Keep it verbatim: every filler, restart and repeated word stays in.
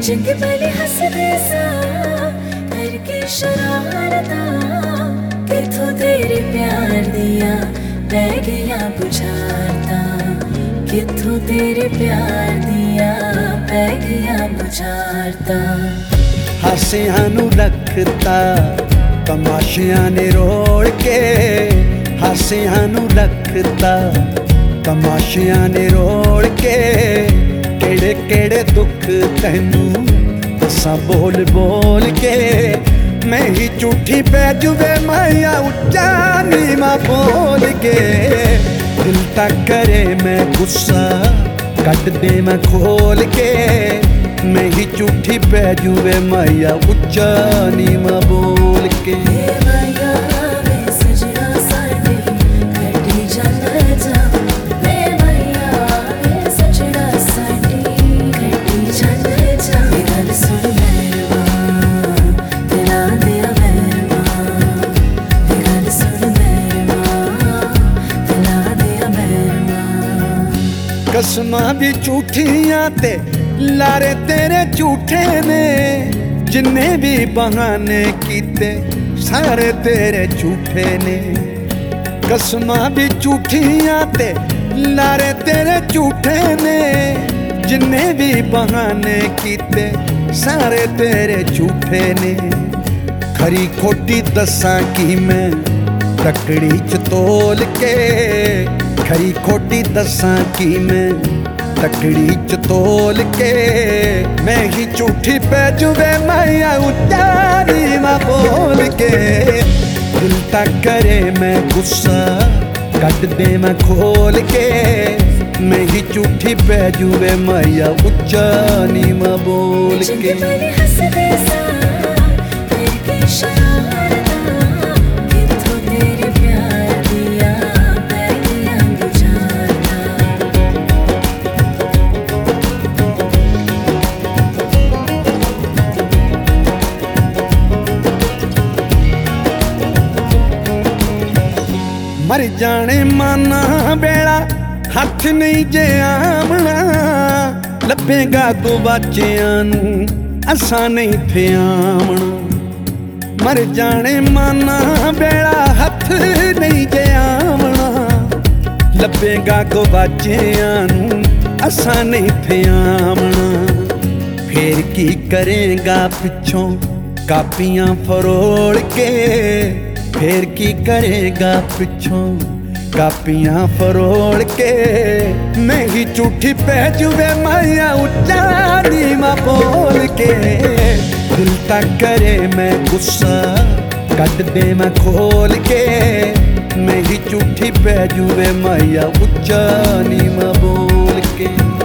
चंगे भले हसदे सा करके शरारता किथों तेरे प्यार दिया पै गया बुझारता किथों तेरे प्यार दिया पै गया बुझारता हासियां नू रखता तमाशियां ने रोल के हासियां नू रखता तमाशियां ने रोल के केड़े केड़े दुख तैनू दसा बोल बोल के मैं ही झूठी पै जुवे माया उच्चा नीवा बोल के दिल तक करे मैं गुस्सा कट दे मैं खोल के मैं ही झूठी पै जुवे माया उच्चा नीवा बोल के कसमां भी झूठियां ते लारे तेरे झूठे ने जिन्ने भी बहाने कीते सारे तेरे झूठे ने कसमां भी झूठियां ते लारे तेरे झूठे ने जिन्ने भी बहाने कीते सारे तेरे झूठे ने खरी खोटी दसां की मैं तकड़ी च तोल के खरी खोटी दसां की मैं तकड़ी च तोल के मैं ही झूठी पै जुवे माया उच्चा नीवा बोल के दिल तक करे मैं गुस्सा कट दे मैं खोल के मैं ही झूठी पै जुवे माया उच्चा नीवा बोल के मर जाने माना बेड़ा हथ नहीं जे आमना लभेगा तो बच्चियां नू असा नहीं थे आमना मर जाने माना बेड़ा हथ नहीं जे आमना लभेगा तो बच्चियां नू असा नहीं थे आमना फिर की करेगा पिछों कापियां फरोड़ के फिर की करेगा पिछों कापियां फरोड़ के मैं ही झूठी पै जुवे माया उच्चा नीवा बोल के दिल तक करे मैं गुस्सा कट दे मैं खोल के मैं ही झूठी पै जुवे माया उच्चा नीवा बोल के।